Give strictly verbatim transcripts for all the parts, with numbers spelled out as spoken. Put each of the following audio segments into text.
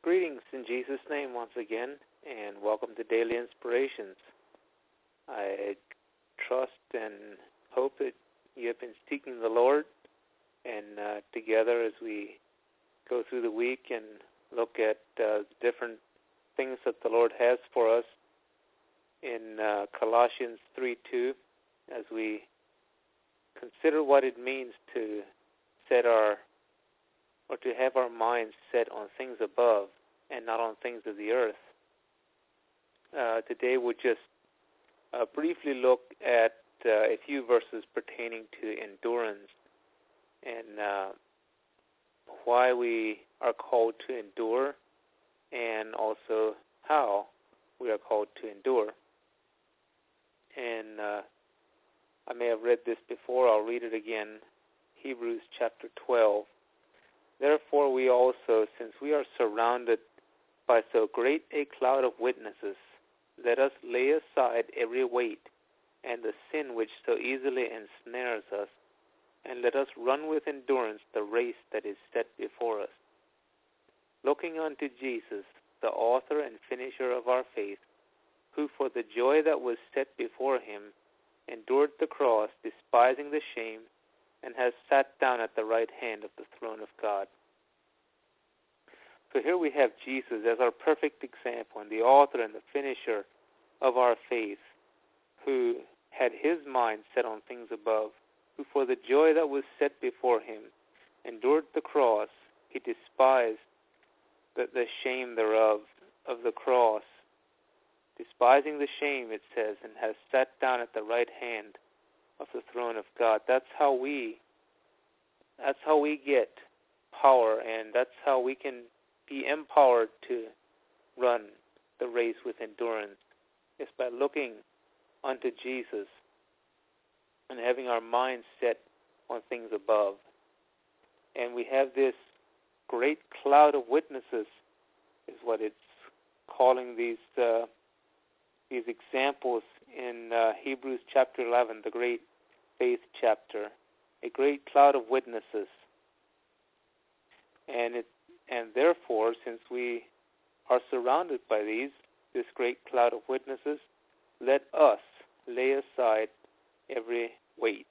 Greetings in Jesus' name once again, and welcome to Daily Inspirations. I trust and hope that you have been seeking the Lord, and uh, together as we go through the week and look at uh, different things that the Lord has for us in uh, Colossians three two, as we consider what it means to set our or to have our minds set on things above and not on things of the earth. Uh, today we'll just uh, briefly look at uh, a few verses pertaining to endurance and uh, why we are called to endure, and also how we are called to endure. And uh, I may have read this before, I'll read it again. Hebrews chapter twelve. Therefore we also, since we are surrounded by so great a cloud of witnesses, let us lay aside every weight and the sin which so easily ensnares us, and let us run with endurance the race that is set before us, looking unto Jesus, the author and finisher of our faith, who for the joy that was set before him endured the cross, despising the shame, and has sat down at the right hand of the throne of God. So here we have Jesus as our perfect example and the author and the finisher of our faith, who had his mind set on things above, who for the joy that was set before him endured the cross. He despised the, the shame thereof, of the cross, despising the shame, it says, and has sat down at the right hand of the throne of God. That's how we that's how we get power, and that's how we can be empowered to run the race with endurance. It's by looking unto Jesus and having our minds set on things above. And we have this great cloud of witnesses, is what it's calling these uh, these examples in uh, Hebrews chapter eleven, the great faith chapter, a great cloud of witnesses. And it, and therefore, since we are surrounded by these, this great cloud of witnesses, let us lay aside every weight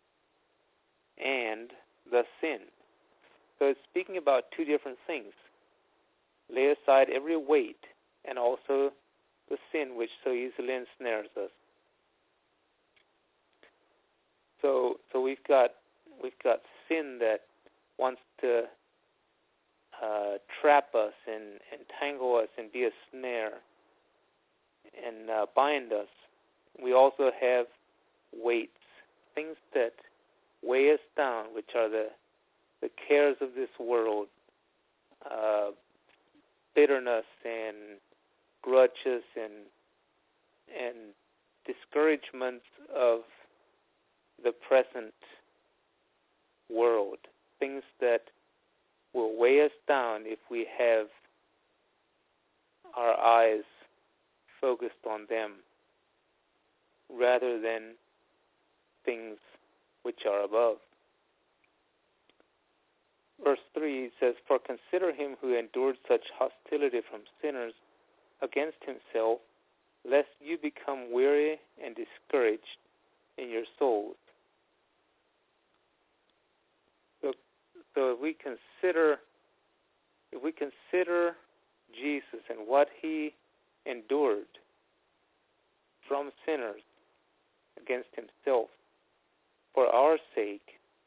and the sin. So it's speaking about two different things. Lay aside every weight and also the sin which so easily ensnares us. So, so we've got we've got sin that wants to uh, trap us and entangle us and be a snare and uh, bind us. We also have weights, things that weigh us down, which are the the cares of this world, uh, bitterness and grudges and and discouragements of the present world, things that will weigh us down if we have our eyes focused on them rather than things which are above. Verse three says, For consider him who endured such hostility from sinners against himself, lest you become weary and discouraged in your souls. So, so if we consider, if we consider Jesus and what he endured from sinners against himself for our sake,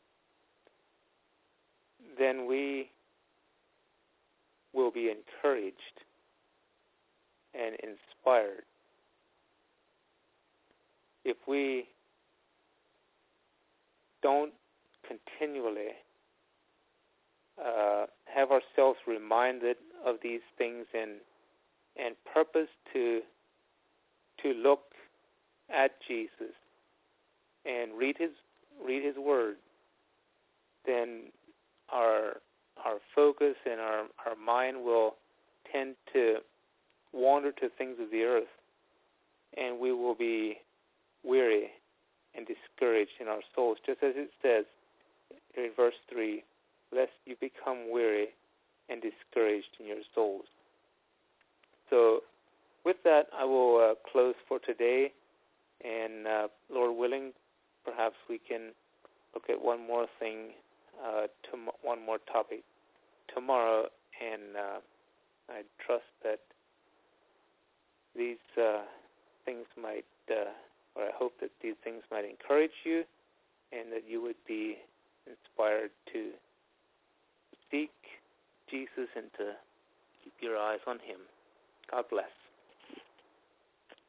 then we will be encouraged and inspired. If we don't continually uh, have ourselves reminded of these things and and purpose to to look at Jesus and read his read his word, then our our focus and our, our mind will tend to wander to things of the earth, and we will be weary and discouraged in our souls, just as it says in verse three, lest you become weary and discouraged in your souls. So with that, I will uh, close for today, and uh, Lord willing, perhaps we can look at one more thing, uh, tom- one more topic tomorrow, and uh, I trust that these uh, things might, uh, or I hope that these things might encourage you, and that you would be inspired to seek Jesus and to keep your eyes on Him. God bless.